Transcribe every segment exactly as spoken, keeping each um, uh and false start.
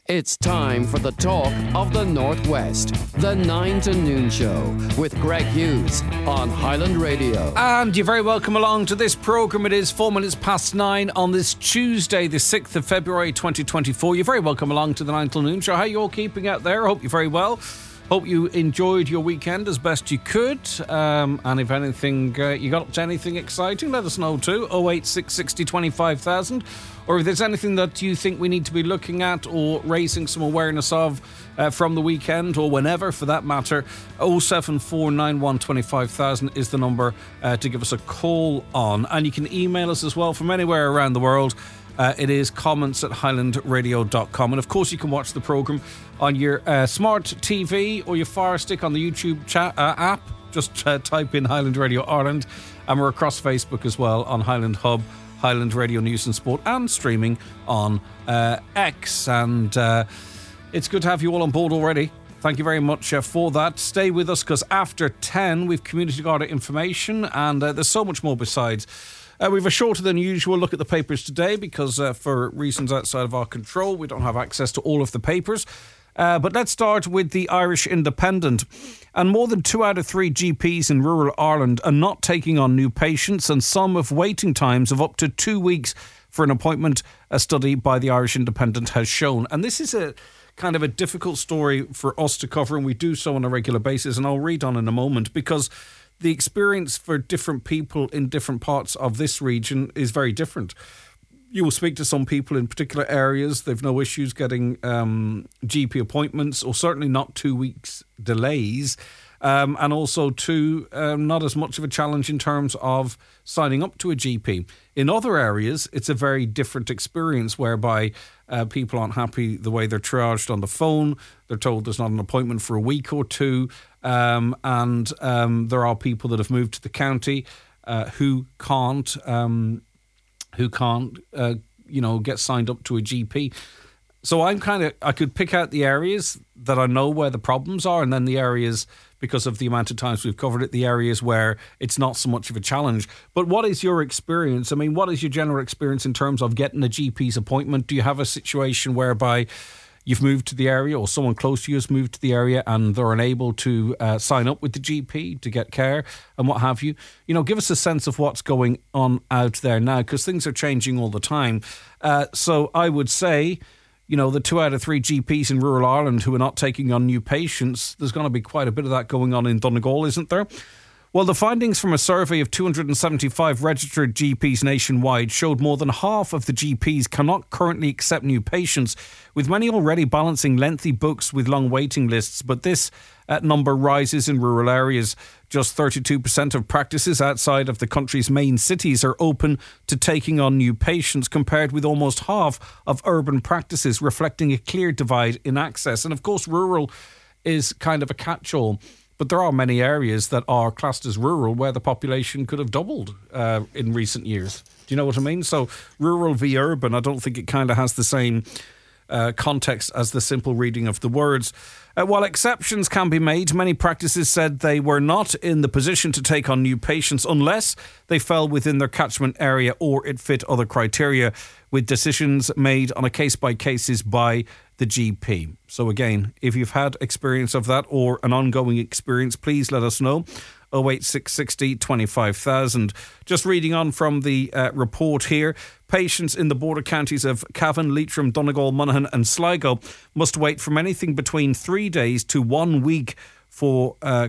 It's time for the talk of the Northwest, the nine to noon show with Greg Hughes on Highland Radio. And you're very welcome along to this programme. It is four minutes past nine on this Tuesday, the sixth of February twenty twenty-four. You're very welcome along to the nine to noon show. How are you all keeping out there? I hope you're very well. Hope you enjoyed your weekend as best you could. Um, and if anything, uh, you got up to anything exciting, let us know too. oh eight six sixty twenty-five thousand. Or if there's anything that you think we need to be looking at or raising some awareness of uh, from the weekend or whenever for that matter, oh seven four nine one two five thousand is the number uh, to give us a call on. And you can email us as well from anywhere around the world. Uh, it is comments at highland radio dot com. And of course you can watch the programme on your uh, smart T V or your Fire Stick on the YouTube chat, uh, app. Just uh, type in Highland Radio Ireland. And we're across Facebook as well on Highland Hub, Highland Radio News and Sport, and streaming on uh, X. And uh, it's good to have you all on board already. Thank you very much uh, for that. Stay with us because after ten we've Community Garda information and uh, there's so much more besides. Uh, we've a shorter than usual look at the papers today because uh, for reasons outside of our control we don't have access to all of the papers. Uh, but let's start with the Irish Independent. And more than two out of three G Ps in rural Ireland are not taking on new patients, and some have waiting times of up to two weeks for an appointment, a study by the Irish Independent has shown. And this is a kind of a difficult story for us to cover, and we do so on a regular basis, and I'll read on in a moment, because the experience for different people in different parts of this region is very different. You will speak to some people in particular areas. They've no issues getting um, G P appointments, or certainly not two weeks delays. Um, and also, too, um, not as much of a challenge in terms of signing up to a G P. In other areas, it's a very different experience whereby uh, people aren't happy the way they're triaged on the phone. They're told there's not an appointment for a week or two. Um, and um, there are people that have moved to the county uh, who can't... Um, who can't, uh, you know, get signed up to a G P. So I'm kind of, I could pick out the areas that I know where the problems are, and then the areas, because of the amount of times we've covered it, the areas where it's not so much of a challenge. But what is your experience? I mean, what is your general experience in terms of getting a G P's appointment? Do you have a situation whereby you've moved to the area, or someone close to you has moved to the area and they're unable to uh, sign up with the G P to get care and what have you? You know, give us a sense of what's going on out there now, because things are changing all the time. Uh, so I would say, you know, the two out of three G Ps in rural Ireland who are not taking on new patients, there's going to be quite a bit of that going on in Donegal, isn't there? Well, the findings from a survey of two hundred seventy-five registered G Ps nationwide showed more than half of the G Ps cannot currently accept new patients, with many already balancing lengthy books with long waiting lists. But this uh, number rises in rural areas. Just thirty-two percent of practices outside of the country's main cities are open to taking on new patients, compared with almost half of urban practices, reflecting a clear divide in access. And of course, rural is kind of a catch-all. But there are many areas that are classed as rural where the population could have doubled uh, in recent years. Do you know what I mean? So rural v urban, I don't think it kind of has the same uh, context as the simple reading of the words. Uh, while exceptions can be made, many practices said they were not in the position to take on new patients unless they fell within their catchment area or it fit other criteria, with decisions made on a case-by-case basis by the G P. So again, if you've had experience of that or an ongoing experience, please let us know. oh eight six sixty twenty-five thousand. Just reading on from the uh, report here, patients in the border counties of Cavan, Leitrim, Donegal, Monaghan and Sligo must wait from anything between three days to one week for uh,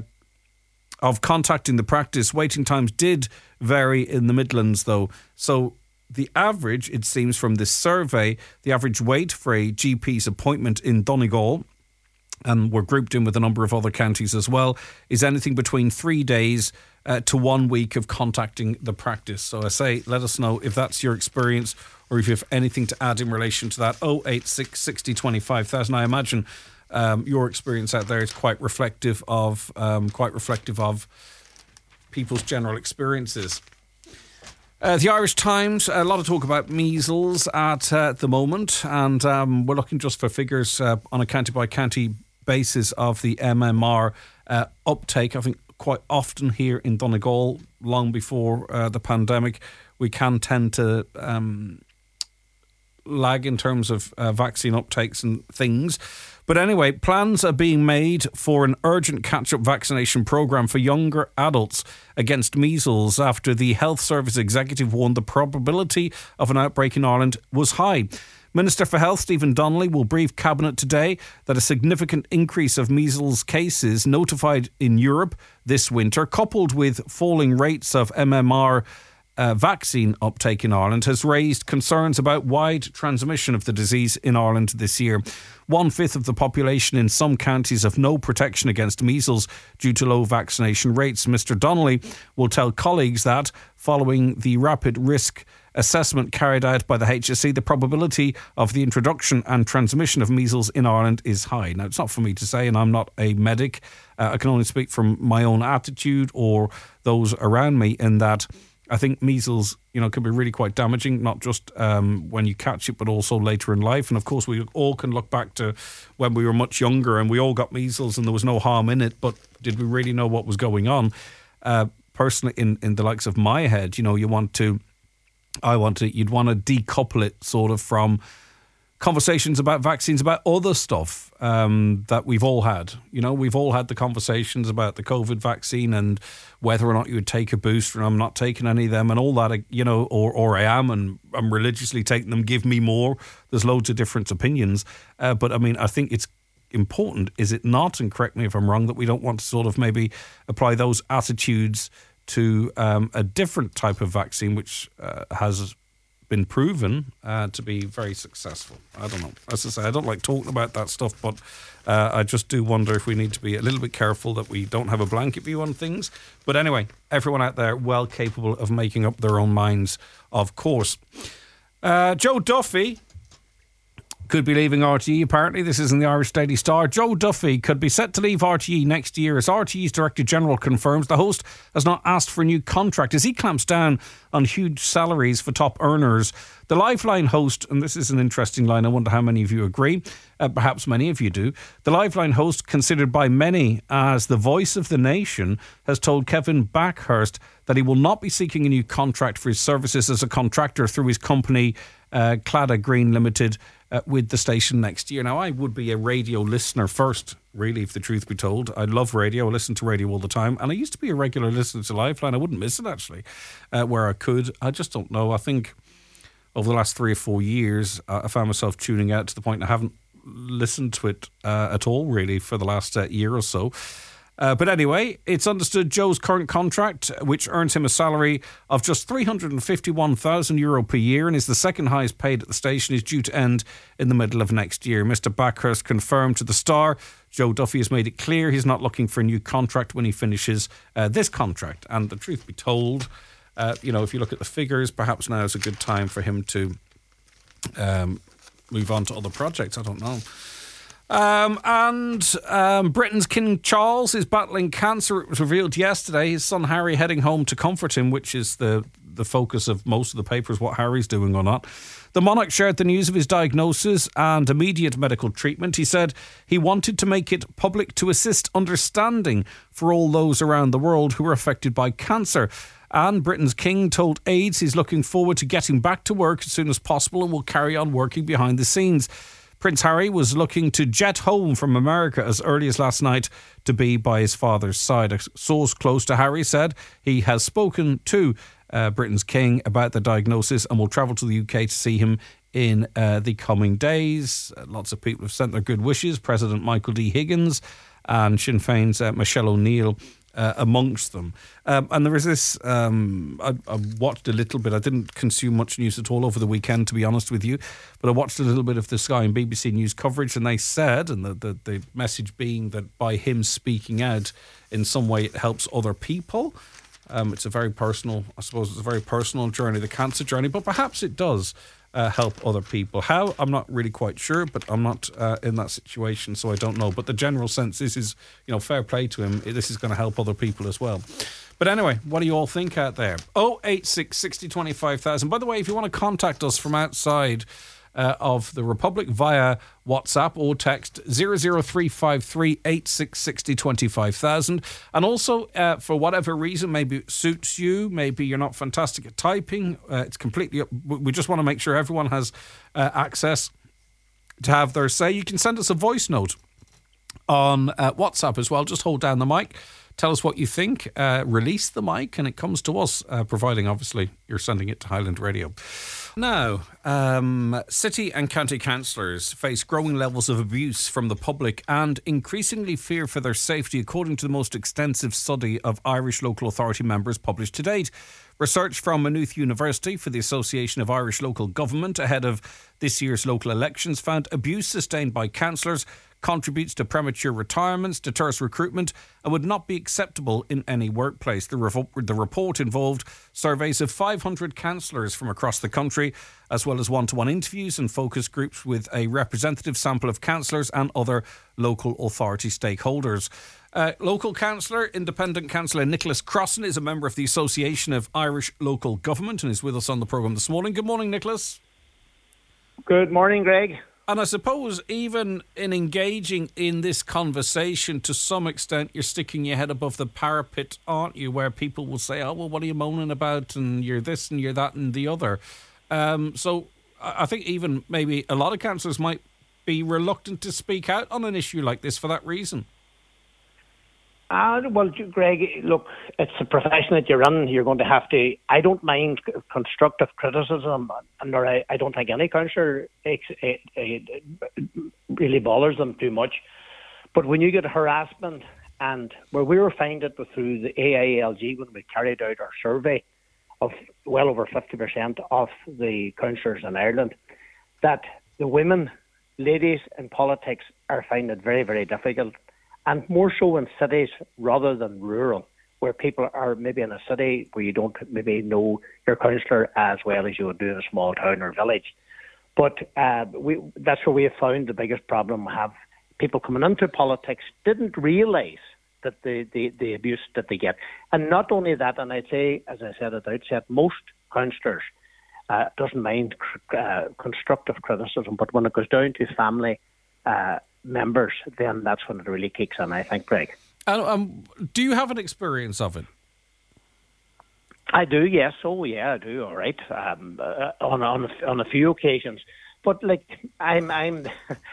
of contacting the practice. Waiting times did vary in the Midlands though. So the average, it seems from this survey, the average wait for a G P's appointment in Donegal, and we're grouped in with a number of other counties as well, is anything between three days uh, to one week of contacting the practice. So I say, let us know if that's your experience or if you have anything to add in relation to that. oh eight six sixty twenty-five thousand. I imagine um, your experience out there is quite reflective of um, quite reflective of people's general experiences. Uh, the Irish Times, a lot of talk about measles at uh, the moment, and um, we're looking just for figures uh, on a county-by-county basis of the M M R uh, uptake. I think quite often here in Donegal, long before uh, the pandemic, we can tend to um, lag in terms of uh, vaccine uptakes and things. But anyway, plans are being made for an urgent catch-up vaccination programme for younger adults against measles after the Health Service executive warned the probability of an outbreak in Ireland was high. Minister for Health Stephen Donnelly will brief Cabinet today that a significant increase of measles cases notified in Europe this winter, coupled with falling rates of M M R Uh, vaccine uptake in Ireland, has raised concerns about wide transmission of the disease in Ireland this year. One-fifth of the population in some counties have no protection against measles due to low vaccination rates. Mr Donnelly will tell colleagues that, following the rapid risk assessment carried out by the H S E, the probability of the introduction and transmission of measles in Ireland is high. Now, it's not for me to say, and I'm not a medic. Uh, I can only speak from my own attitude or those around me, in that I think measles, you know, can be really quite damaging, not just um, when you catch it, but also later in life. And of course, we all can look back to when we were much younger and we all got measles and there was no harm in it. But did we really know what was going on? Uh, personally, in, in the likes of my head, you know, you want to, I want to, you'd want to decouple it sort of from conversations about vaccines, about other stuff um, that we've all had. You know, we've all had the conversations about the COVID vaccine and whether or not you would take a booster, and I'm not taking any of them and all that, you know, or or I am and I'm religiously taking them, give me more. There's loads of different opinions. Uh, but I mean, I think it's important, is it not, and correct me if I'm wrong, that we don't want to sort of maybe apply those attitudes to um, a different type of vaccine which uh, has been proven uh, to be very successful. I don't know. As I say, I don't like talking about that stuff, but uh, I just do wonder if we need to be a little bit careful that we don't have a blanket view on things. But anyway, everyone out there well capable of making up their own minds, of course. Uh, Joe Duffy could be leaving R T E, apparently. This is in the Irish Daily Star. Joe Duffy could be set to leave R T E next year, as R T E's Director General confirms the host has not asked for a new contract as he clamps down on huge salaries for top earners. The Lifeline host, and this is an interesting line, I wonder how many of you agree, uh, perhaps many of you do. The Lifeline host, considered by many as the voice of the nation, has told Kevin Backhurst that he will not be seeking a new contract for his services as a contractor through his company, uh, Claddagh Green Limited, Uh, with the station next year. Now, I would be a radio listener first, really, if the truth be told. I love radio. I listen to radio all the time. And I used to be a regular listener to Lifeline. I wouldn't miss it, actually, uh, where I could. I just don't know. I think over the last three or four years, uh, I found myself tuning out to the point I haven't listened to it uh, at all, really, for the last uh, year or so. Uh, but anyway, it's understood Joe's current contract, which earns him a salary of just three hundred fifty-one thousand euro per year and is the second highest paid at the station, is due to end in the middle of next year. Mister Backhurst confirmed to the Star Joe Duffy has made it clear he's not looking for a new contract when he finishes uh, this contract. And the truth be told, uh, you know, if you look at the figures, perhaps now is a good time for him to um, move on to other projects. I don't know. Um, and um, Britain's King Charles is battling cancer. It was revealed yesterday. His son Harry heading home to comfort him, which is the, the focus of most of the papers, what Harry's doing or not. The monarch shared the news of his diagnosis and immediate medical treatment. He said he wanted to make it public to assist understanding for all those around the world who are affected by cancer. And Britain's King told aides he's looking forward to getting back to work as soon as possible and will carry on working behind the scenes. Prince Harry was looking to jet home from America as early as last night to be by his father's side. A source close to Harry said he has spoken to uh, Britain's King about the diagnosis and will travel to the U K to see him in uh, the coming days. Uh, lots of people have sent their good wishes. President Michael D. Higgins and Sinn Féin's uh, Michelle O'Neill Uh, amongst them. Um, and there was this, um, I, I watched a little bit, I didn't consume much news at all over the weekend, to be honest with you, but I watched a little bit of the Sky and B B C News coverage, and they said, and the, the, the message being that by him speaking out, in some way it helps other people. Um, it's a very personal, I suppose it's a very personal journey, the cancer journey, but perhaps it does Uh, help other people. How? I'm not really quite sure, but I'm not uh, in that situation, so I don't know. But the general sense is, is you know, fair play to him. This is going to help other people as well. But anyway, what do you all think out there? oh eight six, sixty, twenty-five thousand. By the way, if you want to contact us from outside uh, of the Republic via WhatsApp or text zero zero three five three eight six six zero two five thousand. And also, uh, for whatever reason, maybe it suits you, maybe you're not fantastic at typing, uh, it's completely up. We just want to make sure everyone has uh, access to have their say. You can send us a voice note on uh, WhatsApp as well. Just hold down the mic. Tell us what you think. Uh, release the mic and it comes to us, uh, providing, obviously, you're sending it to Highland Radio. Now, um, city and county councillors face growing levels of abuse from the public and increasingly fear for their safety, according to the most extensive study of Irish local authority members published to date. Research from Maynooth University for the Association of Irish Local Government ahead of this year's local elections found abuse sustained by councillors contributes to premature retirements, deters recruitment and would not be acceptable in any workplace. The, revo- the report involved surveys of five hundred councillors from across the country, as well as one-to-one interviews and focus groups with a representative sample of councillors and other local authority stakeholders. Uh, local councillor, independent councillor Nicholas Crossan is a member of the Association of Irish Local Government and is with us on the programme this morning. Good morning, Nicholas. Good morning, Greg. And I suppose even in engaging in this conversation, to some extent, you're sticking your head above the parapet, aren't you? Where people will say, oh, well, what are you moaning about? And you're this and you're that and the other. Um, so I think even maybe a lot of councillors might be reluctant to speak out on an issue like this for that reason. Uh, well, Greg, look, it's a profession that you're in. You're going to have to... I don't mind constructive criticism, nor I, I don't think any councillor it, it, it really bothers them too much. But when you get harassment, and where we were finding it was through the A I L G when we carried out our survey of well over fifty percent of the councillors in Ireland, that the women, ladies in politics are finding it very, very difficult. And more so in cities rather than rural, where people are maybe in a city where you don't maybe know your councillor as well as you would do in a small town or village. But uh, we, that's where we have found the biggest problem we have. People coming into politics didn't realise that the, the, the abuse that they get. And not only that, and I'd say, as I said at the outset, most councillors uh, doesn't mind uh, constructive criticism, but when it goes down to family uh members, then that's when it really kicks in, I think, Greg. And, um, do you have an experience of it? I do, yes. Oh, yeah, I do. All right, um, uh, on on a, on a few occasions, but like I'm, I'm,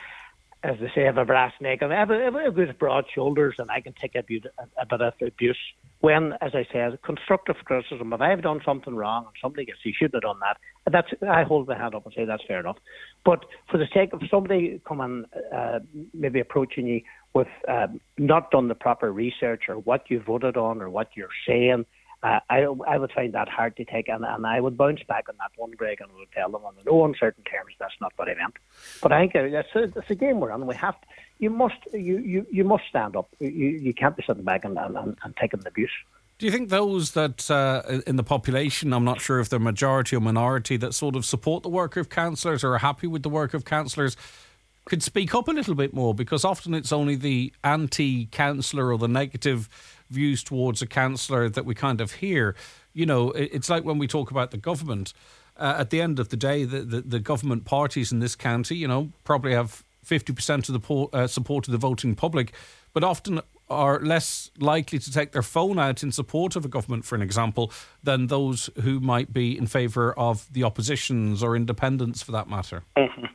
as they say, I have a brass neck, and I have, a, I have good broad shoulders, and I can take a bit, a, a bit of abuse when, as I said, constructive criticism. If I've done something wrong and somebody gets, you shouldn't have done that. That's I hold my hand up and say that's fair enough. But for the sake of somebody coming, uh, maybe approaching you with um, not done the proper research or what you voted on or what you're saying, uh, I I would find that hard to take, and, and I would bounce back on that one, Greg, and would tell them on no uncertain terms that's not what I meant. But I think that's a, that's a game we're on. We have to, you must you, you, you must stand up. You you can't be sitting back and and, and taking the abuse. Do you think those that uh, in the population, I'm not sure if they're majority or minority, that sort of support the work of councillors or are happy with the work of councillors, could speak up a little bit more? Because often it's only the anti-councillor or the negative views towards a councillor that we kind of hear. You know, it's like when we talk about the government. Uh, at the end of the day, the, the, the government parties in this county, you know, probably have fifty percent of the po- uh, support of the voting public, but often are less likely to take their phone out in support of a government, for an example, than those who might be in favour of the oppositions or independents, for that matter. Mm-hmm.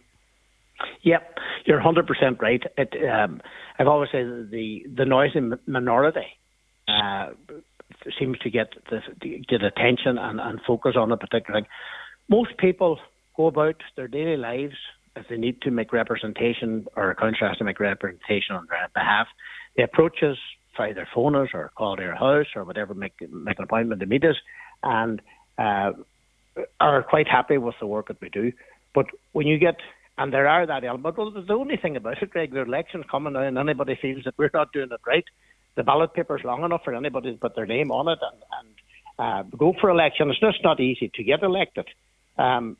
Yep, you're one hundred percent right. It, um, I've always said the, the noisy minority uh, seems to get the, get attention and, and focus on a particular thing. Most people go about their daily lives, if they need to make representation or a councillor has to make representation on their behalf, they approach us via their phone us or call their house or whatever, make make an appointment to meet us, and uh, are quite happy with the work that we do. But when you get, and there are that element, well, the only thing about it, Greg, the election's coming now and anybody feels that we're not doing it right, the ballot paper's long enough for anybody to put their name on it and, and uh, go for election. It's just not easy to get elected. Um,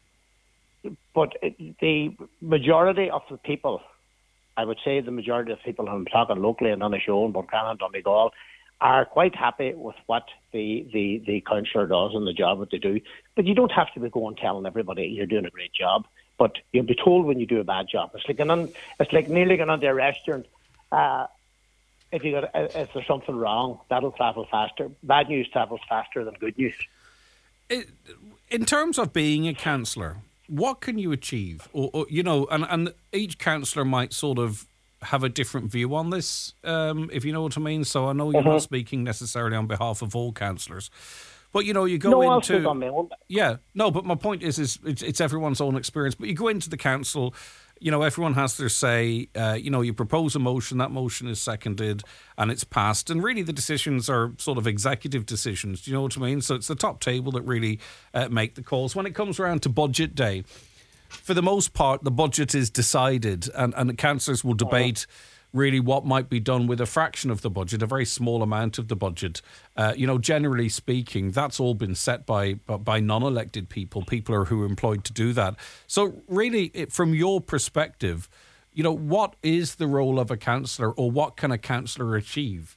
but the majority of the people, I would say the majority of people, I'm talking locally in Donegal, Buchanan, Donegal, are quite happy with what the, the, the councillor does and the job that they do. But you don't have to be going telling everybody you're doing a great job. but you'll be told when you do a bad job. It's like, an, it's like nearly going into a restaurant. Uh, if, you got, if there's something wrong, that'll travel faster. Bad news travels faster than good news. It, in terms of being a councillor, what can you achieve? Or, or you know, and, and each councillor might sort of have a different view on this, um, if you know what I mean. So I know you're mm-hmm. not speaking necessarily on behalf of all councillors, but you know, you go no, into I'll speak on my own. Yeah, no, but my point is, is it's, it's everyone's own experience. But you go into the council, you know, everyone has their say. Uh, you know, you propose a motion, that motion is seconded, and it's passed. And really, the decisions are sort of executive decisions. Do you know what I mean? So it's the top table that really uh, make the calls. When it comes around to budget day, for the most part, the budget is decided, and, and the councillors will debate really what might be done with a fraction of the budget, a very small amount of the budget. Uh, you know, generally speaking, that's all been set by by non-elected people, people who are employed to do that. So really, it, from your perspective, you know, what is the role of a councillor, or what can a councillor achieve?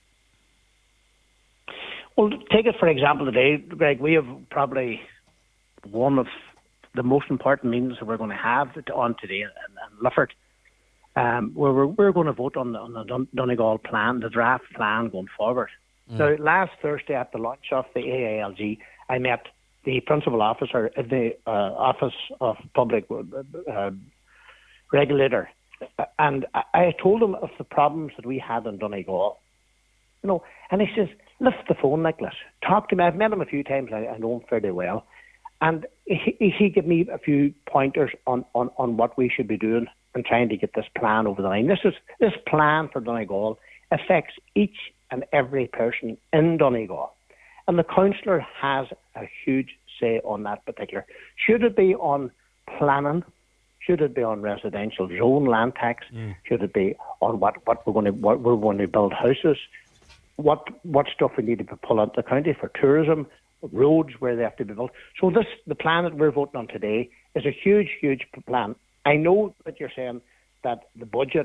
Well, take it for example today, Greg, we have probably one of the most important meetings that we're going to have on today in, in Lifford, um, where we're, we're going to vote on the, on the Dun- Donegal plan, the draft plan going forward. Mm. So last Thursday at the launch of the A I L G, I met the principal officer in the uh, Office of Public uh, Regulator, and I, I told him of the problems that we had in Donegal. You know, and he says, lift the phone, Nicholas. Talk to me. I've met him a few times. I, I know him fairly well. And he, he gave me a few pointers on, on, on what we should be doing and trying to get this plan over the line. This is this plan for Donegal affects each and every person in Donegal. And the councillor has a huge say on that particular. Should it be on planning? Should it be on residential zone land tax? Mm. Should it be on what, what we're going to what we're going to build houses? What what stuff we need to pull out the county for tourism? Roads where they have to be built. So this, the plan that we're voting on today, is a huge, huge plan. I know that you're saying that the budget,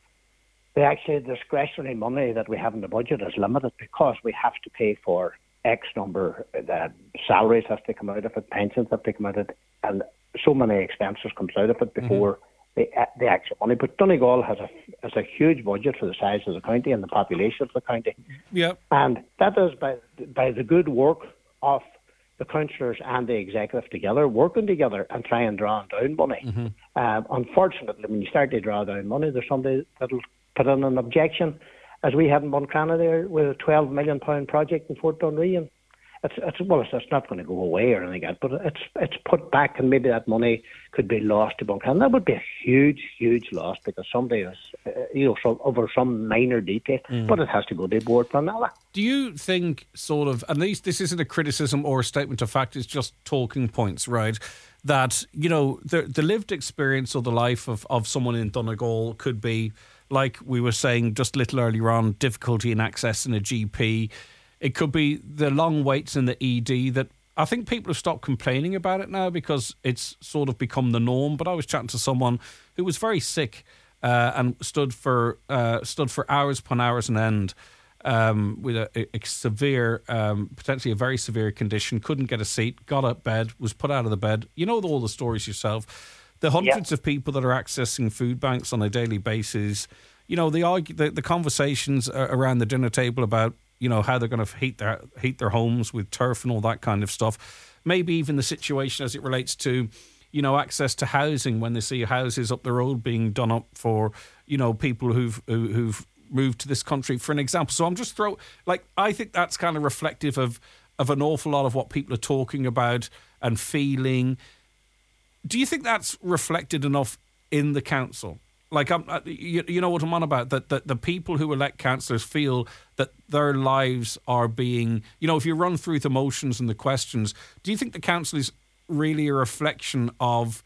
the actual discretionary money that we have in the budget is limited because we have to pay for X number, uh, salaries have to come out of it, pensions have to come out of it, and so many expenses comes out of it before mm-hmm. the, uh, the actual money. But Donegal has a, has a huge budget for the size of the county and the population of the county. Yeah. And that is by by the good work of the councillors and the executive together, working together and trying to draw down money. Mm-hmm. Um, unfortunately, when you start to draw down money, there's somebody that'll put in an objection, as we had in Buncrana there with a twelve million pound project in Fort Dunree. It's, it's, well, it's, it's not going to go away or anything like that, but it's it's put back, and maybe that money could be lost to Buncrana. That would be a huge, huge loss because somebody is, uh, you know, so, over some minor detail, mm. but it has to go to the board for another. Do you think, sort of, at least this isn't a criticism or a statement of fact, it's just talking points, right? That, you know, the the lived experience or the life of, of someone in Donegal could be, like we were saying just a little earlier on, difficulty in accessing a G P. It could be the long waits in the E D that I think people have stopped complaining about it now because it's sort of become the norm. But I was chatting to someone who was very sick uh, and stood for uh, stood for hours upon hours on end um, with a, a severe, um, potentially a very severe condition, couldn't get a seat, got out of bed, was put out of the bed. You know all the stories yourself. The hundreds yep. of people that are accessing food banks on a daily basis. You know, the, argue, the, the conversations around the dinner table about, you know, how they're going to heat their heat their homes with turf and all that kind of stuff. Maybe even the situation as it relates to, you know, access to housing when they see houses up the road being done up for, you know, people who've who, who've moved to this country, for an example. So I'm just throw like I think that's kind of reflective of of an awful lot of what people are talking about and feeling. Do you think that's reflected enough in the council? Like, I'm, you, you know what I'm on about, that, that the people who elect councillors feel that their lives are being, you know, if you run through the motions and the questions, do you think the council is really a reflection of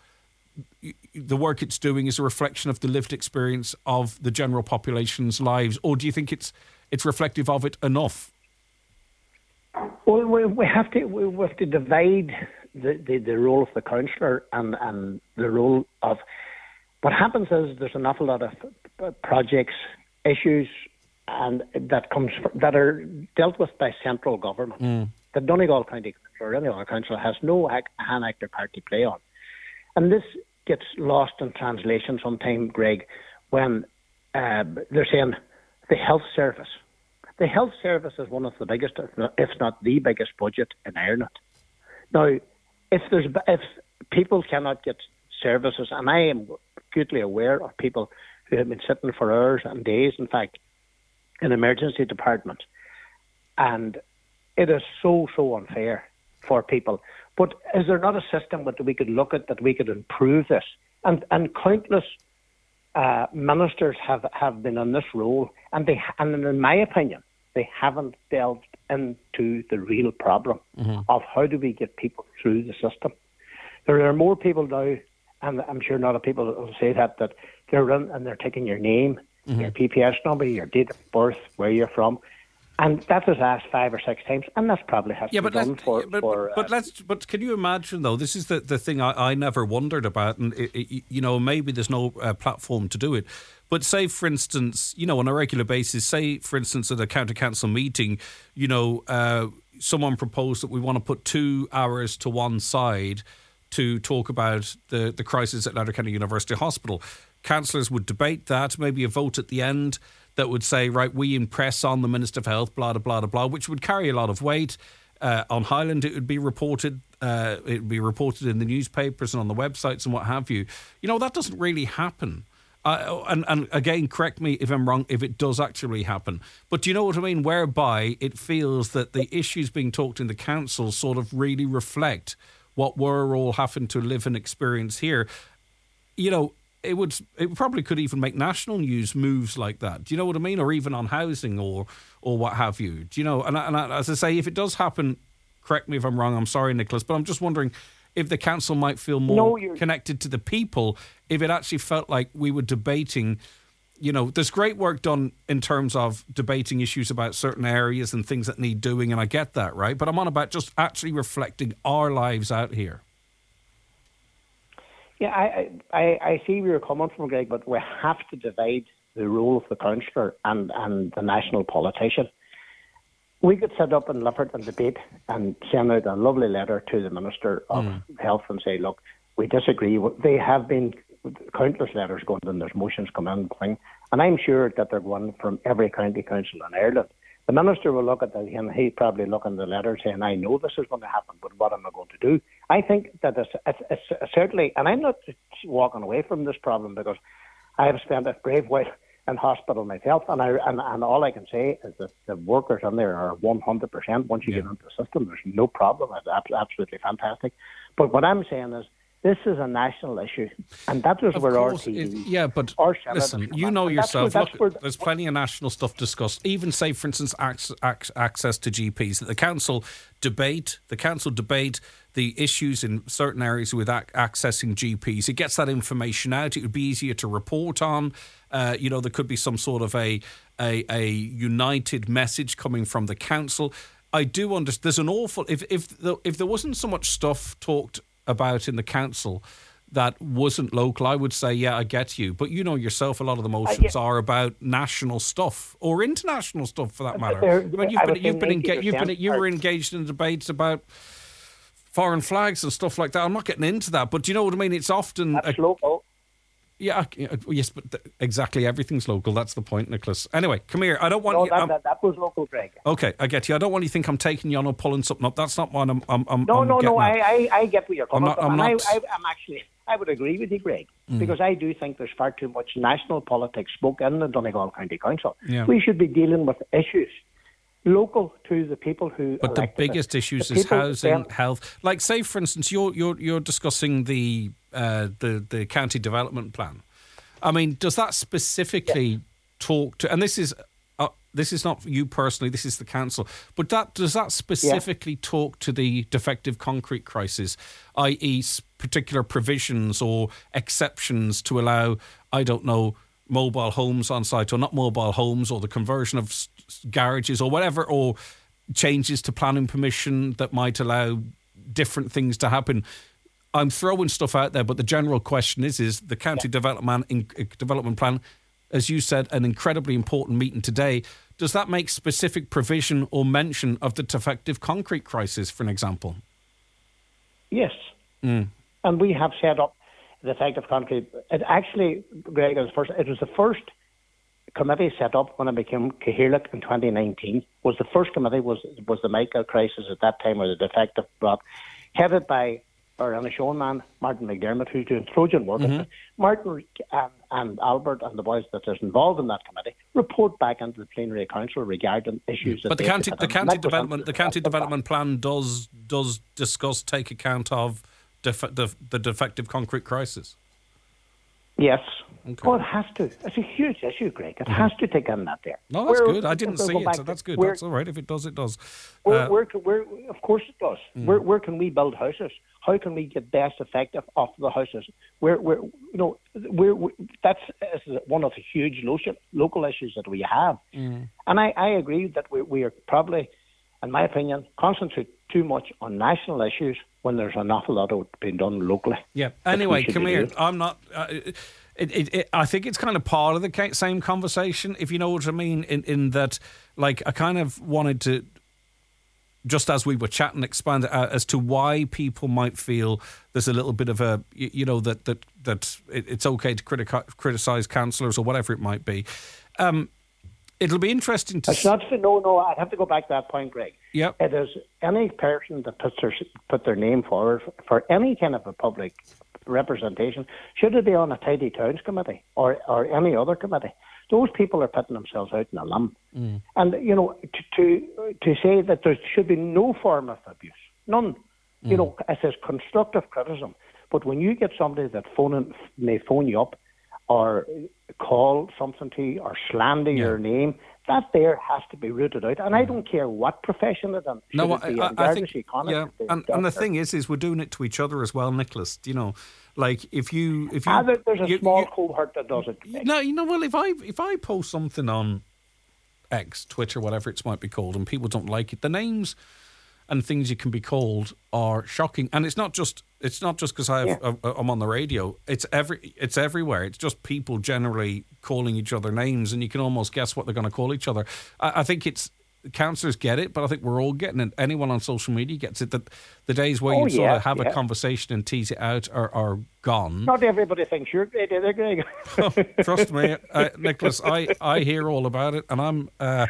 the work it's doing, is a reflection of the lived experience of the general population's lives, or do you think it's it's reflective of it enough? Well, we, we have to we have to divide the, the, the role of the councillor and, and the role of... What happens is there's an awful lot of projects, issues, and that comes that are dealt with by central government. Mm. The Donegal County Council or any other council has no hand act or part to play on. And this gets lost in translation sometimes, Greg, when uh, they're saying the health service. The health service is one of the biggest, if not the biggest budget in Ireland. Now, if there's if people cannot get services, and I am acutely aware of people who have been sitting for hours and days, in fact, in emergency departments, and it is so, so unfair for people. But is there not a system that we could look at, that we could improve this? And and countless uh, ministers have, have been in this role, and they and in my opinion, they haven't delved into the real problem mm-hmm. of how do we get people through the system. There are more people now, and I'm sure not a people will say that, that they're in and they're taking your name, mm-hmm. your P P S number, your date of birth, where you're from. And that was asked five or six times, and that's probably has yeah, to be done for. But, for, uh, but let's. But can you imagine though? This is the, the thing I, I never wondered about, and it, it, you know, maybe there's no uh, platform to do it. But say, for instance, you know, on a regular basis, say, for instance, at a county council meeting, you know, uh, someone proposed that we want to put two hours to one side to talk about the the crisis at Letterkenny University Hospital. Councillors would debate that, maybe a vote at the end that would say, right, we impress on the Minister of Health, blah, blah, blah, blah, which would carry a lot of weight. Uh, on Highland, it would be reported. Uh, it would be reported in the newspapers and on the websites and what have you. You know, that doesn't really happen. Uh, and, and again, correct me if I'm wrong, if it does actually happen. But do you know what I mean? Whereby it feels that the issues being talked in the council sort of really reflect what we're all having to live and experience here. You know, It would. It probably could even make national news moves like that. Do you know what I mean? Or even on housing, or or what have you. Do you know? And, and as I say, if it does happen, correct me if I'm wrong. I'm sorry, Nicholas, but I'm just wondering if the council might feel more no, connected to the people if it actually felt like we were debating. You know, there's great work done in terms of debating issues about certain areas and things that need doing, and I get that, right? But I'm on about just actually reflecting our lives out here. Yeah, I, I, I see where you're coming from, Greg, but we have to divide the role of the councillor and, and the national politician. We could sit up in Lifford and debate and send out a lovely letter to the Minister of mm. Health and say, look, we disagree. They have been countless letters going and there's motions coming in, thing, and I'm sure that they're going from every county council in Ireland. The Minister will look at that and he'll probably look in the letter saying, I know this is going to happen, but what am I going to do? I think that it's, it's, it's certainly, and I'm not walking away from this problem because I have spent a brave while in hospital myself, and I and, and all I can say is that the workers in there are one hundred percent. Once you yeah. get into the system, there's no problem. It's absolutely fantastic. But what I'm saying is, this is a national issue, and that is of where course, our T V, it, yeah, but listen, you know yourself. Where, look, where, there's plenty of national stuff discussed. Even say, for instance, access, access to G Ps. That the council debate, the council debate the issues in certain areas with ac- accessing G Ps. It gets that information out. It would be easier to report on. Uh, you know, there could be some sort of a a, a united message coming from the council. I do understand. There's an awful if if the, if there wasn't so much stuff talked about in the council that wasn't local, I would say, yeah, I get you. But you know yourself, a lot of the motions uh, yeah. are about national stuff or international stuff, for that matter. I mean, you've been, you've been, enga- you've been, you were engaged in debates about foreign flags and stuff like that. I'm not getting into that, but do you know what I mean? It's often that's a, local. Yeah, yes, but th- exactly, everything's local. That's the point, Nicholas. Anyway, come here. I don't want no, you... That, that, that was local, Greg. Okay, I get you. I don't want you to think I'm taking you on or pulling something up. That's not what I'm... I'm, I'm no, I'm no, no, I, I, I get where you're coming I'm not, from. I'm, and not... I, I, I'm actually... I would agree with you, Greg, mm. because I do think there's far too much national politics spoke in the Donegal County Council. Yeah. We should be dealing with issues local to the people who. But the biggest it. issues the is housing, then, health. Like, say, for instance, you're you're you're discussing the uh, the the county development plan. I mean, does that specifically yeah. talk to? And this is uh, this is not you personally. This is the council. But that does that specifically yeah. talk to the defective concrete crisis, that is, particular provisions or exceptions to allow, I don't know, mobile homes on site, or not mobile homes, or the conversion of s- garages or whatever, or changes to planning permission that might allow different things to happen. I'm throwing stuff out there, but the general question is, is the county yeah. development, in, uh, development plan, as you said, an incredibly important meeting today. Does that make specific provision or mention of the defective concrete crisis, for an example? Yes. Mm. And we have set up the effective concrete. It actually, Greg, it was, first, it was the first committee set up when I became Cathaoirleach in twenty nineteen. Was the first committee was was the Michael crisis at that time, or the defective brought, headed by our Inishowen man Martin McDermott, who's doing Trojan work. Mm-hmm. Martin and, and Albert and the boys that are involved in that committee report back into the plenary council regarding issues. But that the county, the county development, the county development plan does does discuss, take account of def- the the defective concrete crisis. Yes. Okay. Well, it has to. It's a huge issue, Greg. It has to take in that there. No, that's where, good. I didn't see it, so that's good. Where, that's all right. If it does, it does. Where, uh, where, where, of course it does. Mm. Where, where can we build houses? How can we get best effective off the houses? Where, where, you know, where, where that's one of the huge local, local issues that we have. Mm. And I, I agree that we, we are probably, in my opinion, concentrate too much on national issues when there's an awful lot of being done locally. Yeah. Anyway, come here. I'm not. Uh, It, it, it, I think it's kind of part of the same conversation, if you know what I mean, in, in that, like, I kind of wanted to, just as we were chatting, expand it out as to why people might feel there's a little bit of a, you, you know, that that that it, it's okay to criti- criticise councillors or whatever it might be. Um, it'll be interesting to... It's not, no, no, I'd have to go back to that point, Greg. Yep. It is any person that puts their, put their name forward for, for any kind of a public representation, should it be on a Tidy Towns committee or, or any other committee, those people are putting themselves out in a limb. Mm. And, you know, to, to to say that there should be no form of abuse, none. Mm. You know, it says constructive criticism. But when you get somebody that phone, may phone you up or call something to you or slander yeah. your name, that there has to be rooted out. And I don't care what profession it's in. No, it I, I, I think, yeah, and, and the thing is, is we're doing it to each other as well, Nicholas. You know, like if you, if you, ah, there, there's a you, small you, cohort that does it. No, you know, well, if I, if I post something on X, Twitter, whatever it might be called, and people don't like it, the names and things you can be called are shocking. And it's not just, it's not just because I have, yeah. I'm on the radio. It's every, it's everywhere. It's just people generally calling each other names, and you can almost guess what they're going to call each other. I, I think it's, councillors get it, but I think we're all getting it. Anyone on social media gets it. That the days where oh, you yeah, sort of have yeah. a conversation and tease it out are, are gone. Not everybody thinks you're great, either, Greg. Oh, trust me, uh, Nicholas. I, I hear all about it, and I'm. Uh,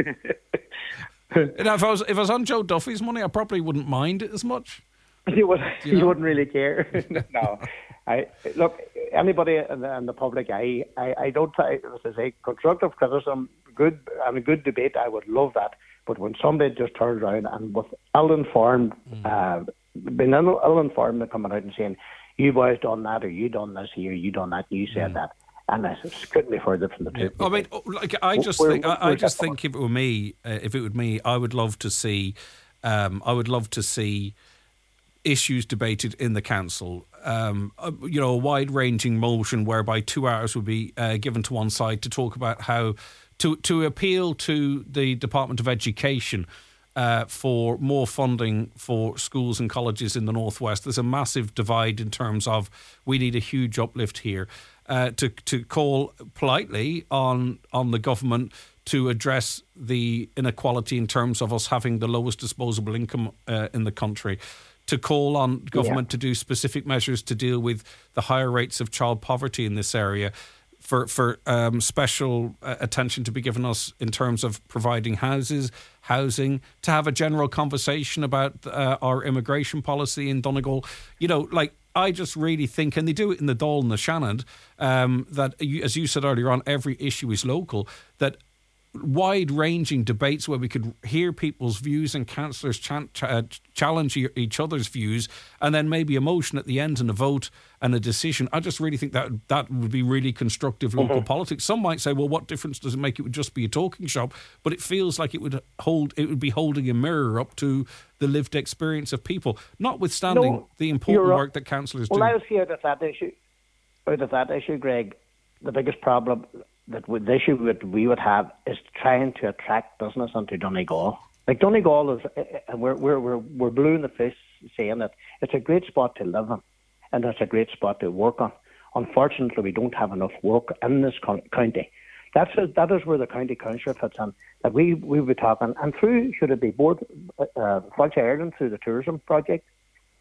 if I was if I was on Joe Duffy's money, I probably wouldn't mind it as much. You would. You, know? You wouldn't really care. No, I look. Anybody in the, in the public eye, I, I don't try to say constructive criticism, good and a good debate. I would love that. But when somebody just turns around and with ill-informed, mm. uh, being ill-informed and coming out and saying, "You boys done that, or you done this here, you done that, you said mm. that," and I couldn't be further from the truth. Yeah. I mean, like I just we're, think, we're, I, I just think if it were me, uh, if it were me, I would love to see, um, I would love to see issues debated in the council. Um, uh, you know, a wide-ranging motion whereby two hours would be uh, given to one side to talk about how to to appeal to the Department of Education uh, for more funding for schools and colleges in the Northwest. There's a massive divide in terms of we need a huge uplift here. Uh, to to call politely on on the government to address the inequality in terms of us having the lowest disposable income uh, in the country. To call on government yeah. to do specific measures to deal with the higher rates of child poverty in this area, for for um, special uh, attention to be given us in terms of providing houses, housing, to have a general conversation about uh, our immigration policy in Donegal. You know, like, I just really think, and they do it in the Dáil and the Shannon, um, that, you, as you said earlier on, every issue is local, that wide-ranging debates where we could hear people's views and councillors ch- ch- challenge e- each other's views, and then maybe a motion at the end and a vote and a decision. I just really think that that would be really constructive local mm-hmm. politics. Some might say, well, what difference does it make? It would just be a talking shop. But it feels like it would hold. It would be holding a mirror up to the lived experience of people, notwithstanding no, the important work that councillors well, do. Well, I was here at that issue. Out of that issue, Greg, the biggest problem that with the issue that we would have is trying to attract business into Donegal. Like, Donegal is, and we're we're we're we're blue in the face saying that it's a great spot to live in, and it's a great spot to work on. Unfortunately, we don't have enough work in this county. That's a, that is where the county council fits in. That we we were talking, and through should it be board uh, Fáilte Ireland through the tourism project,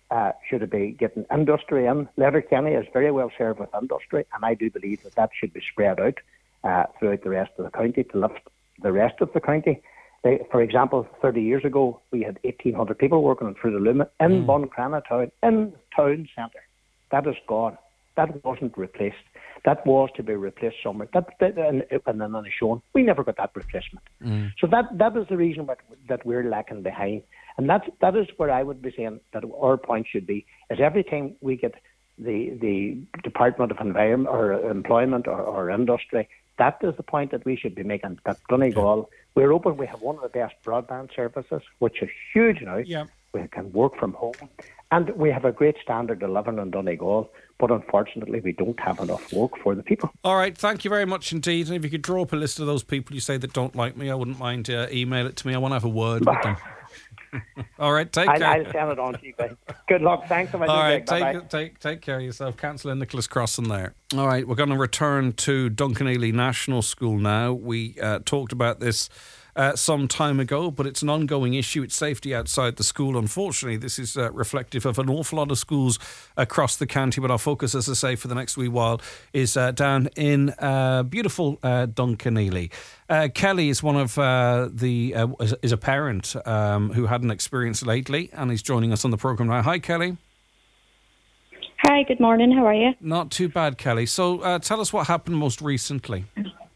Uh, should it be getting industry in? Letterkenny is very well served with industry, and I do believe that that should be spread out uh, throughout the rest of the county to lift the rest of the county. They, for example, thirty years ago, we had eighteen hundred people working on Fruit of Loom in mm. Buncrana town, in the town centre. That is gone. That wasn't replaced. That was to be replaced somewhere. That, that and, and then on Sean, we never got that replacement. Mm. So that that is the reason that, that we're lacking behind. And that that is where I would be saying that our point should be, is every time we get the the Department of Environment or Employment or, or Industry, that is the point that we should be making. That Donegal, we're open, we have one of the best broadband services, which is huge now. Yeah. We can work from home. And we have a great standard of living in Donegal, but unfortunately we don't have enough work for the people. All right, thank you very much indeed. And if you could draw up a list of those people you say that don't like me, I wouldn't mind uh, email it to me. I want to have a word with them. All right, take I'll, care. I'll send it on to you guys. Good luck. Thanks so much. All right, take, take, take care of yourself. Councillor Nicholas Crossan there. All right, we're going to return to Duncanely National School now. We uh, talked about this Uh, some time ago, but it's an ongoing issue. It's safety outside the school. Unfortunately, this is uh, reflective of an awful lot of schools across the county, but our focus, as I say, for the next wee while is uh, down in uh, beautiful uh, Duncanely. Uh, Kelly is one of uh, the, uh, is, is a parent um, who had an experience lately, and he's joining us on the programme now. Hi, Kelly. Hi, good morning. How are you? Not too bad, Kelly. So uh, tell us what happened most recently.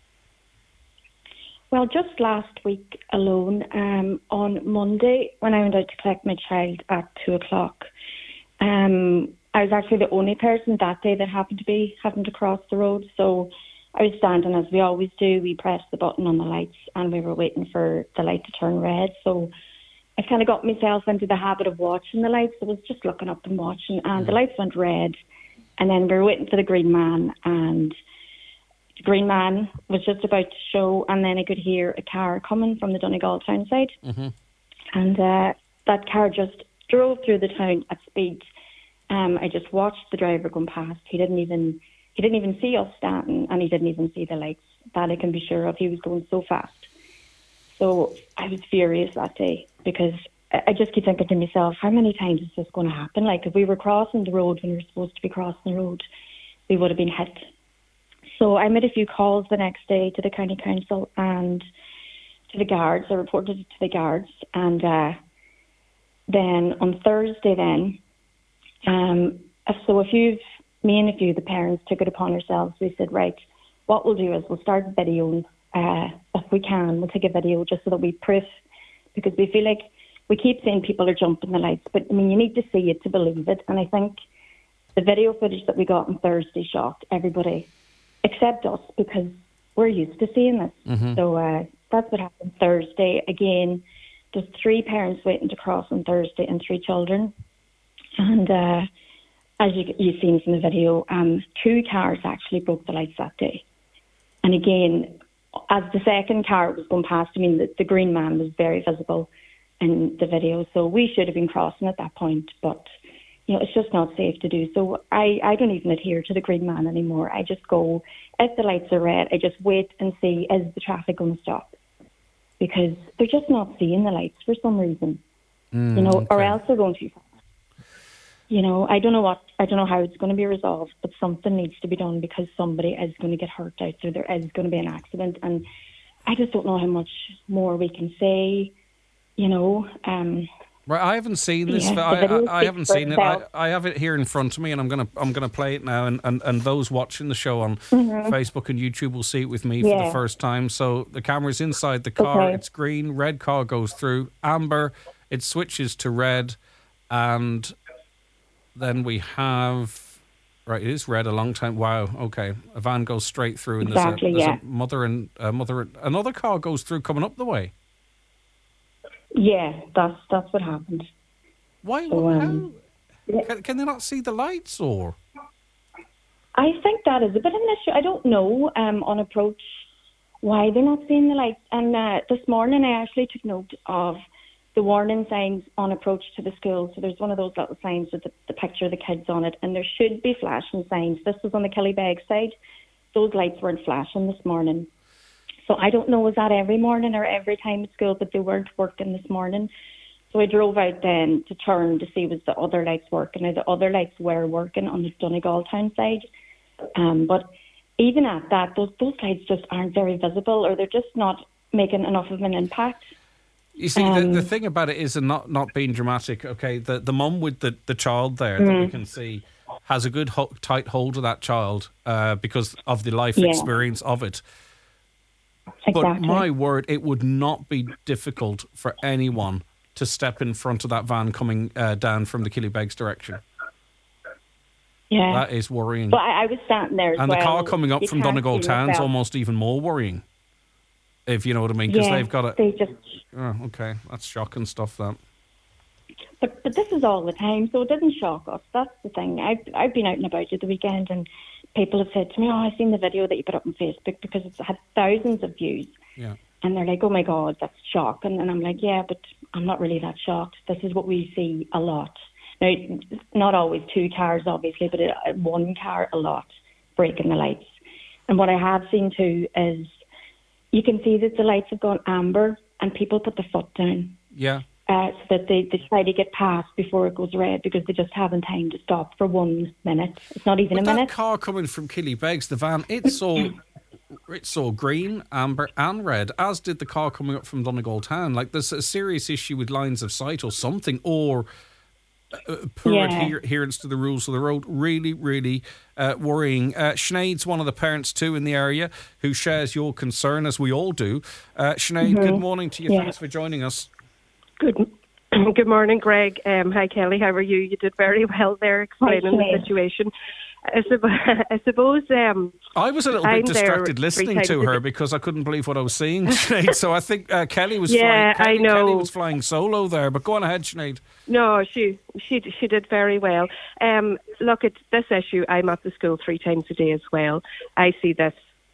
Well, just last week alone, um, on Monday, when I went out to collect my child at two o'clock, um, I was actually the only person that day that happened to be having to cross the road. So I was standing, as we always do. We pressed the button on the lights and we were waiting for the light to turn red. So I kind of got myself into the habit of watching the lights. I was just looking up and watching, and the lights went red. And then we were waiting for the green man, and the green man was just about to show, and then I could hear a car coming from the Donegal town side. Mm-hmm. And uh, that car just drove through the town at speed. Um, I just watched the driver going past. He didn't even he didn't even see us standing, and he didn't even see the lights. That I can be sure of. He was going so fast. So I was furious that day, because I just keep thinking to myself, how many times is this going to happen? Like, if we were crossing the road when we were supposed to be crossing the road, we would have been hit. So I made a few calls the next day to the county council and to the guards. I reported it to the guards. And uh, then on Thursday then, um, so a few, me and a few of the parents took it upon ourselves. We said, right, what we'll do is we'll start videoing uh, if we can. We'll take a video just so that we proof, because we feel like we keep saying people are jumping the lights, but I mean, you need to see it to believe it. And I think the video footage that we got on Thursday shocked everybody, except us, because we're used to seeing this. Mm-hmm. So uh, that's what happened Thursday. Again, there's three parents waiting to cross on Thursday and three children. And uh, as you, you've seen from the video, um, two cars actually broke the lights that day. And again, as the second car was going past, I mean, the, the green man was very visible in the video. So we should have been crossing at that point, but you know, it's just not safe to do. So I, I don't even adhere to the green man anymore. I just go, if the lights are red, I just wait and see, is the traffic going to stop? Because they're just not seeing the lights for some reason, mm, you know, okay. Or else they're going too fast. You know, I don't know what, I don't know how it's going to be resolved, but something needs to be done, because somebody is going to get hurt out there. There is going to be an accident, and I just don't know how much more we can say, you know. Um, Right, I haven't seen this. Yeah, I, I, I haven't seen it. I, I have it here in front of me, and I'm gonna I'm gonna play it now. And, and, and those watching the show on mm-hmm. Facebook and YouTube will see it with me yeah. for the first time. So the camera's inside the car. Okay. It's green. Red car goes through. Amber. It switches to red, and then we have. Right, it is red a long time. Wow. Okay, a van goes straight through, and exactly, there's, a, there's yeah. a mother and a mother. Another car goes through coming up the way. Yeah, that's that's what happened. Why? So, um, how, can, can they not see the lights, or? I think that is a bit of an issue. I don't know um, on approach why they're not seeing the lights. And uh, this morning I actually took note of the warning signs on approach to the school. So there's one of those little signs with the, the picture of the kids on it, and there should be flashing signs. This was on the Killybeg side. Those lights weren't flashing this morning. So I don't know, is that every morning or every time at school, but they weren't working this morning. So I drove out then to turn to see was the other lights working. Now, the other lights were working on the Donegal town side. Um, but even at that, those, those lights just aren't very visible, or they're just not making enough of an impact. You see, Um, the, the thing about it is, and not, not being dramatic, okay, the, the mum with the, the child there mm. that we can see has a good ho- tight hold of that child uh, because of the life yeah. experience of it. Exactly. But my word, it would not be difficult for anyone to step in front of that van coming uh, down from the Killybegs direction. Yeah. That is worrying. But I, I was standing there as and well. the car coming up you from Donegal Town's almost even more worrying, if you know what I mean, because yeah, they've got it. They just... Oh, okay, that's shocking stuff, that. But but this is all the time, so it doesn't shock us. That's the thing. I've, I've been out and about at the weekend, and people have said to me, oh, I've seen the video that you put up on Facebook, because it's had thousands of views. Yeah. And they're like, oh, my God, that's shocking. And I'm like, yeah, but I'm not really that shocked. This is what we see a lot. Now, not always two cars, obviously, but uh, one car a lot breaking the lights. And what I have seen, too, is you can see that the lights have gone amber and people put the foot down. Yeah. Uh, so that they, they try to get past before it goes red, because they just haven't time to stop for one minute. It's not even but a that minute. That car coming from Killybegs, the van, it saw... It saw green, amber and red, as did the car coming up from Donegal Town. Like, there's a serious issue with lines of sight or something, or uh, poor yeah. adher- adherence to the rules of the road. Really, really uh, worrying. Uh, Sinead's one of the parents too in the area who shares your concern, as we all do. Uh, Sinead, mm-hmm. good morning to you. Yeah. Thanks for joining us. Good Good morning, Greg. Um, hi, Kelly. How are you? You did very well there explaining hi, the situation. I suppose, I suppose um, I was a little I'm bit distracted listening to her because I couldn't believe what I was seeing, Sinead. So I think uh, Kelly was yeah, flying. Kelly, I know. Kelly was flying solo there, but go on ahead, Sinead. No, she she she did very well. Um, look, at this issue. I'm at the school three times a day as well. I see this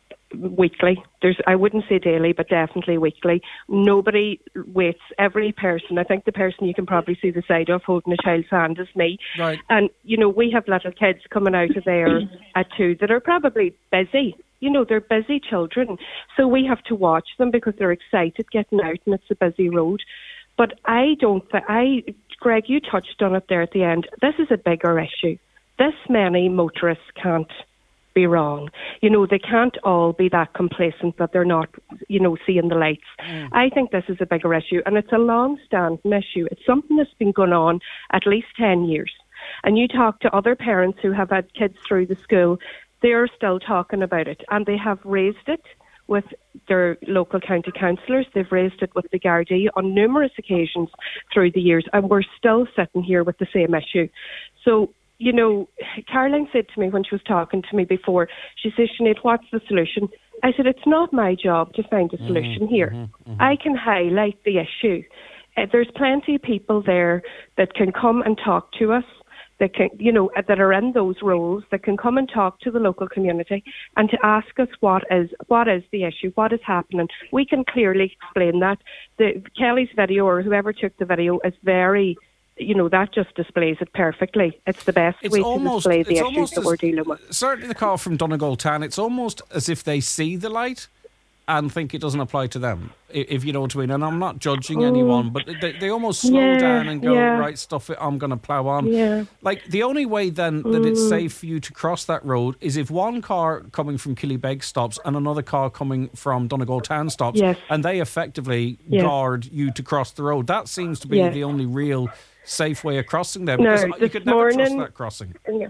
weekly. There's, I wouldn't say daily, but definitely weekly. Nobody waits. Every person, I think the person you can probably see the side of holding a child's hand is me. Right. And, you know, we have little kids coming out of there at two that are probably busy. You know, they're busy children. So we have to watch them because they're excited getting out and it's a busy road. But I don't think, I, Greg, you touched on it there at the end. This is a bigger issue. This many motorists can't be wrong. You know, they can't all be that complacent that they're not, you know, seeing the lights. Mm. I think this is a bigger issue, and it's a long-standing issue. It's something that's been going on at least ten years. And you talk to other parents who have had kids through the school, they're still talking about it, and they have raised it with their local county councillors. They've raised it with the Gardaí on numerous occasions through the years, and we're still sitting here with the same issue. So, you know, Caroline said to me when she was talking to me before, she said, Sinead, what's the solution? I said, it's not my job to find a solution mm-hmm, here. Mm-hmm, mm-hmm. I can highlight the issue. Uh, there's plenty of people there that can come and talk to us, that can, you know, that are in those roles, that can come and talk to the local community and to ask us what is what is the issue, what is happening. We can clearly explain that. The Kelly's video, or whoever took the video, is very... You know, that just displays it perfectly. It's the best it's way almost, to display the issues that as, we're dealing with. Certainly the call from Donegal Town, it's almost as if they see the light and think it doesn't apply to them, if you know what I mean. And I'm not judging mm. anyone, but they, they almost slow yeah, down and go, yeah. right, stuff it, I'm going to plough on. Yeah. Like, the only way then that mm. it's safe for you to cross that road is if one car coming from Killybegs stops and another car coming from Donegal Town stops, yes. and they effectively yes. guard you to cross the road. That seems to be yes. the only real safe way of crossing there, because no, you could never morning, trust that crossing. Yeah.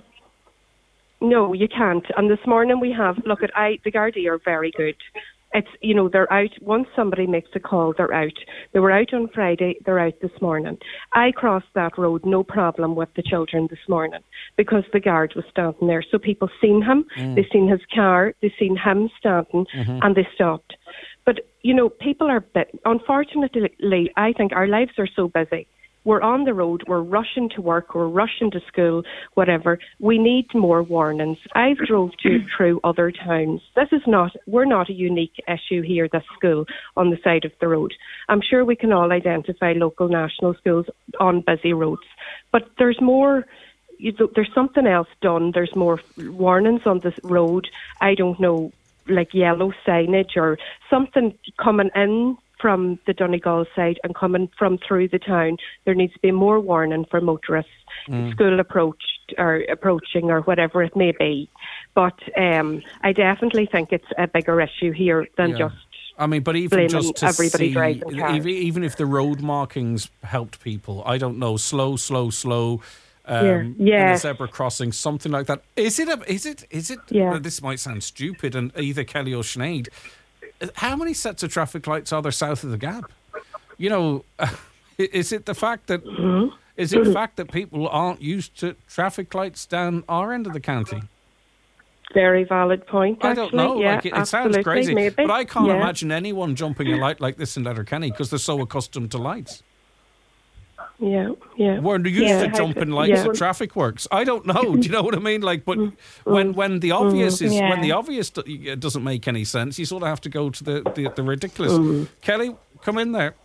No, you can't. And this morning we have, look, at I the Gardaí are very good. It's, you know, they're out. Once somebody makes a call, they're out. They were out on Friday, they're out this morning. I crossed that road, no problem, with the children this morning because the guard was standing there. So people seen him, mm. they seen his car, they seen him standing, mm-hmm. and they stopped. But, you know, people are, bit, unfortunately, I think our lives are so busy. We're on the road, we're rushing to work, we're rushing to school, whatever. We need more warnings. I've drove to, through other towns. This is not, we're not a unique issue here, this school on the side of the road. I'm sure we can all identify local national schools on busy roads. But there's more, you know, there's something else done. There's more warnings on this road. I don't know, like yellow signage or something coming in from the Donegal side and coming from through the town, there needs to be more warning for motorists, mm. school approached or approaching or whatever it may be. But um, I definitely think it's a bigger issue here than yeah. just. I mean, but even just to everybody see, driving cars. even if the road markings helped people, I don't know, slow, slow, slow. Um, yeah. yeah. in a zebra crossing, something like that. Is it? A, is it? Is it? Yeah. Well, this might sound stupid, and either Kelly or Sinead, how many sets of traffic lights are there south of the Gap? You know, is it the fact that mm-hmm. is it the fact that people aren't used to traffic lights down our end of the county? Very valid point. Actually. I don't know. Yeah, like it, it sounds crazy, maybe. but I can't yeah. imagine anyone jumping a light like this in Letterkenny because they're so accustomed to lights. Yeah, yeah. We're used yeah, to jumping lights yeah. at traffic works. I don't know. Do you know what I mean? Like, but when when the obvious is yeah. when the obvious doesn't make any sense, you sort of have to go to the the, the ridiculous. Mm. Kelly, come in there.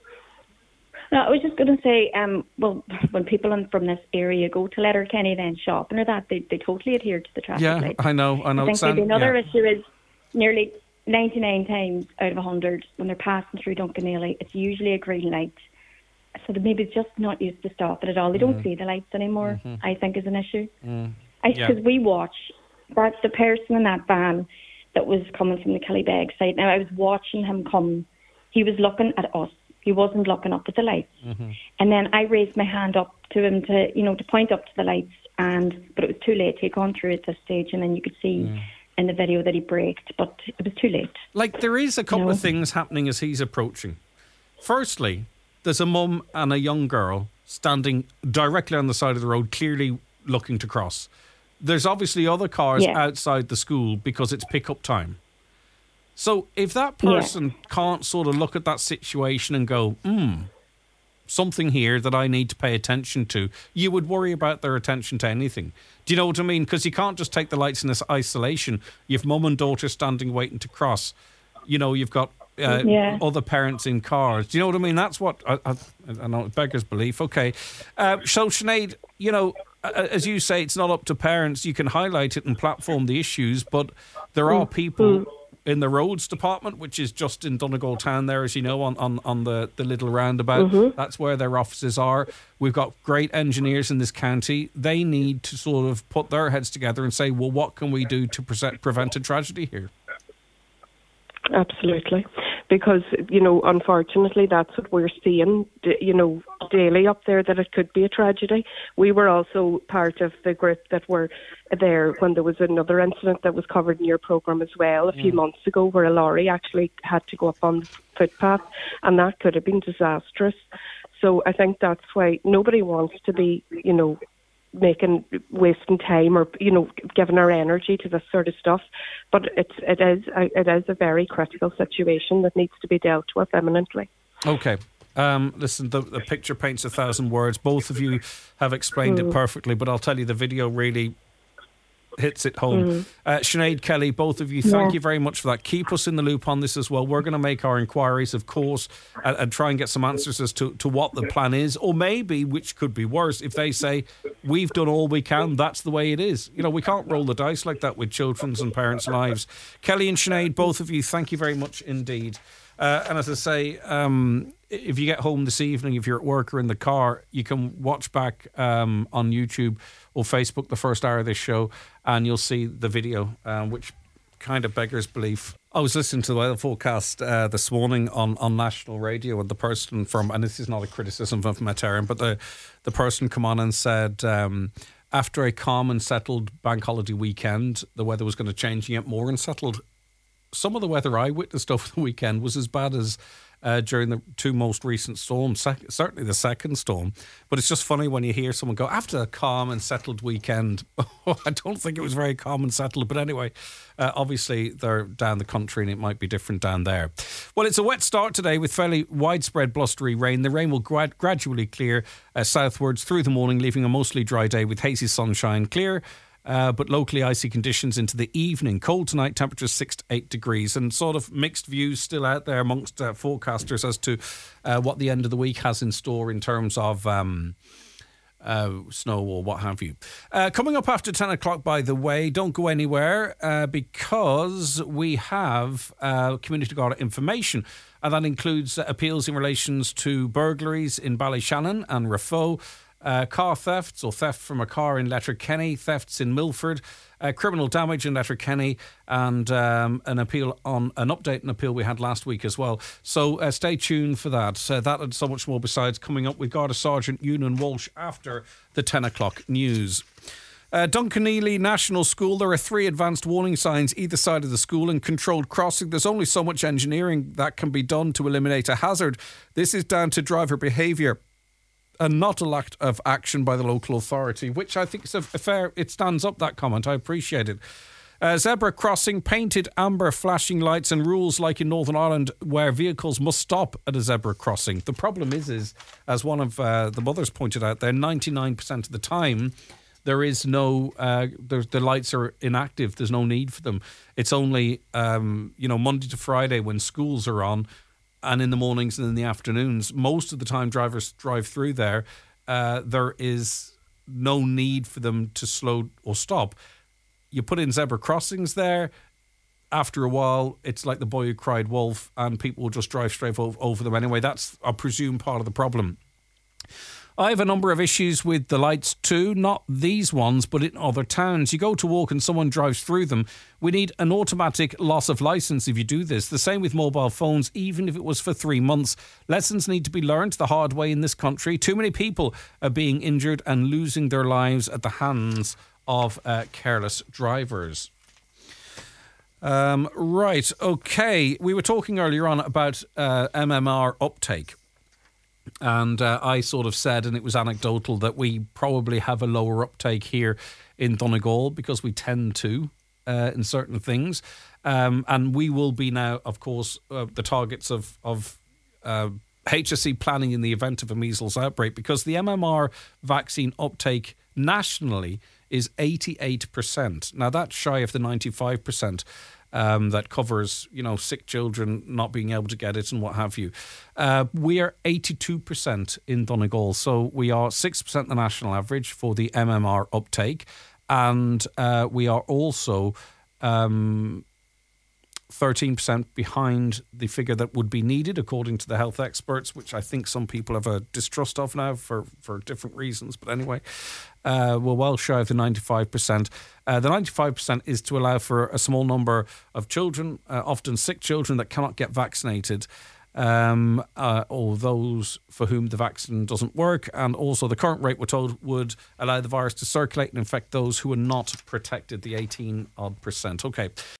No, I was just going to say, um, well, when people in, from this area go to Letterkenny then shopping or that, they they totally adhere to the traffic yeah, lights. I know, I know. I think San, maybe another yeah. issue is nearly ninety-nine times out of one hundred when they're passing through Duncanelly, it's usually a green light. So they're maybe just not used to stopping at all. They don't mm. see the lights anymore, mm-hmm. I think is an issue. Mm. Because yeah. we watch that the person in that van that was coming from the Killybeg side. Now, I was watching him come. He was looking at us. He wasn't looking up at the lights. Mm-hmm. And then I raised my hand up to him to, you know, to point up to the lights. And but it was too late. He'd gone through at this stage, and then you could see mm. in the video that he braked, but it was too late. Like, there is a couple you know? of things happening as he's approaching. Firstly, there's a mum and a young girl standing directly on the side of the road, clearly looking to cross. There's obviously other cars yeah. outside the school because it's pick-up time. So if that person yeah. can't sort of look at that situation and go, hmm, something here that I need to pay attention to, you would worry about their attention to anything. Do you know what I mean? Because you can't just take the lights in this isolation. You've mum and daughter standing waiting to cross. You know, you've got uh, yeah. other parents in cars. Do you know what I mean? That's what, I, I, I know, it beggars belief. Okay. Uh, so, Sinead, you know, as you say, it's not up to parents. You can highlight it and platform the issues, but there are people in the roads department, which is just in Donegal town there, as you know, on, on, on the, the little roundabout. Mm-hmm. That's where their offices are. We've got great engineers in this county. They need to sort of put their heads together and say, well, what can we do to pre- prevent a tragedy here? Absolutely. Because, you know, unfortunately, that's what we're seeing, you know, daily up there, that it could be a tragedy. We were also part of the group that were there when there was another incident that was covered in your programme as well a few mm. months ago, where a lorry actually had to go up on the footpath, and that could have been disastrous. So I think that's why nobody wants to be, you know, making wasting time or, you know, giving our energy to this sort of stuff, but it's it is a, it is a very critical situation that needs to be dealt with imminently. Okay. Um, listen, the, the picture paints a thousand words. Both of you have explained mm. it perfectly, but I'll tell you, the video really hits it home. Mm. Uh, Sinead, Kelly, both of you, thank yeah. you very much for that. Keep us in the loop on this as well. We're going to make our inquiries, of course, and, and try and get some answers as to, to what the plan is, or maybe, which could be worse, if they say, we've done all we can, that's the way it is. You know, we can't roll the dice like that with children's and parents' lives. Kelly and Sinead, both of you, thank you very much indeed. Uh, and as I say, um, if you get home this evening, if you're at work or in the car, you can watch back um, on YouTube or Facebook the first hour of this show, and you'll see the video, um, which kind of beggars belief. I was listening to the weather forecast uh, this morning on, on national radio, and the person from, and this is not a criticism of Met Éireann, but the, the person come on and said, um, after a calm and settled bank holiday weekend, the weather was going to change and get more unsettled. Some of the weather I witnessed over the weekend was as bad as uh, during the two most recent storms, sec- certainly the second storm. But it's just funny when you hear someone go, after a calm and settled weekend. I don't think it was very calm and settled. But anyway, uh, obviously they're down the country and it might be different down there. Well, it's a wet start today with fairly widespread blustery rain. The rain will grad- gradually clear uh, southwards through the morning, leaving a mostly dry day with hazy sunshine. Clear Uh, but locally icy conditions into the evening. Cold tonight, temperatures six to eight degrees, and sort of mixed views still out there amongst uh, forecasters as to uh, what the end of the week has in store in terms of um, uh, snow or what have you. Uh, coming up after ten o'clock, by the way, don't go anywhere uh, because we have uh, community guard information, and that includes uh, appeals in relations to burglaries in Ballyshannon and Raphoe, uh, car thefts or theft from a car in Letterkenny, thefts in Milford, uh, criminal damage in Letterkenny, and um, an appeal on an update, an appeal we had last week as well. So uh, stay tuned for that. Uh, that and so much more besides coming up with Garda Sergeant Ewan Walsh after the ten o'clock news. Uh, Duncanely National School, there are three advanced warning signs either side of the school and controlled crossing. There's only so much engineering that can be done to eliminate a hazard. This is down to driver behaviour and not a lack of action by the local authority, which I think is a fair, it stands up, that comment. I appreciate it. Uh, zebra crossing, painted amber flashing lights and rules like in Northern Ireland where vehicles must stop at a zebra crossing. The problem is, is as one of uh, the mothers pointed out there, ninety-nine percent of the time there is no, uh, the lights are inactive. There's no need for them. It's only, um, you know, Monday to Friday when schools are on, and in the mornings and in the afternoons. Most of the time drivers drive through there. Uh, there is no need for them to slow or stop. You put in zebra crossings there, after a while, it's like the boy who cried wolf, and people will just drive straight over them anyway. That's, I presume, part of the problem. I have a number of issues with the lights too, not these ones, but in other towns. You go to walk and someone drives through them. We need an automatic loss of licence if you do this. The same with mobile phones, even if it was for three months. Lessons need to be learned the hard way in this country. Too many people are being injured and losing their lives at the hands of uh, careless drivers. Um, right, okay. We were talking earlier on about uh, M M R uptake. And uh, I sort of said, and it was anecdotal, that we probably have a lower uptake here in Donegal because we tend to uh, in certain things. Um, and we will be now, of course, uh, the targets of, of uh, H S E planning in the event of a measles outbreak, because the M M R vaccine uptake nationally is eighty-eight percent. Now, that's shy of the ninety-five percent. Um, that covers, you know, sick children not being able to get it and what have you. Uh, we are eighty-two percent in Donegal, so we are six percent the national average for the M M R uptake, and uh, we are also um, thirteen percent behind the figure that would be needed, according to the health experts, which I think some people have a distrust of now for, for different reasons. But anyway, uh, we're well shy of the ninety-five percent. Uh, the ninety-five percent is to allow for a small number of children, uh, often sick children that cannot get vaccinated, um, uh, or those for whom the vaccine doesn't work. And also the current rate, we're told, would allow the virus to circulate and infect those who are not protected, the eighteen odd percent. Okay.